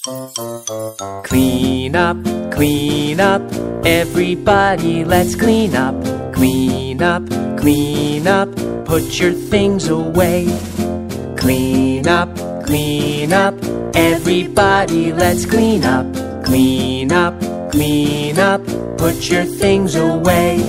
Clean up, clean up, everybody let's clean up. Clean up, clean up, put your things away. Clean up, clean up, everybody let's clean up. Clean up, clean up, put your things away.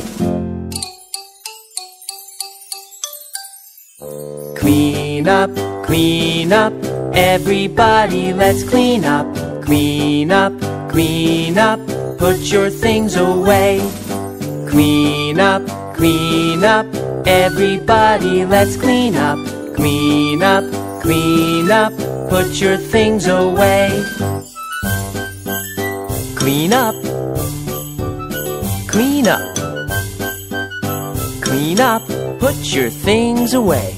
Clean up, clean up, everybody let's clean up. Clean up, clean up, put your things away. Clean up, clean up, everybody let's clean up. Clean up, clean up, put your things away. Clean up, clean up, clean up, put your things away.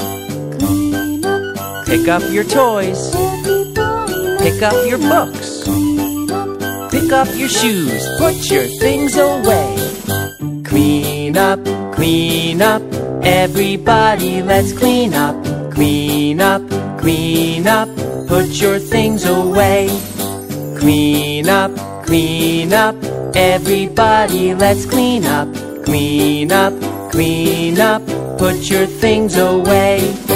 Pick up your toys. Pick up your books. Pick up your shoes. Put your things away. Clean up, clean up, everybody let's clean up. Clean up, clean up, put your things away. Clean up, clean up, everybody let's clean up. Clean up, clean up, put your things away.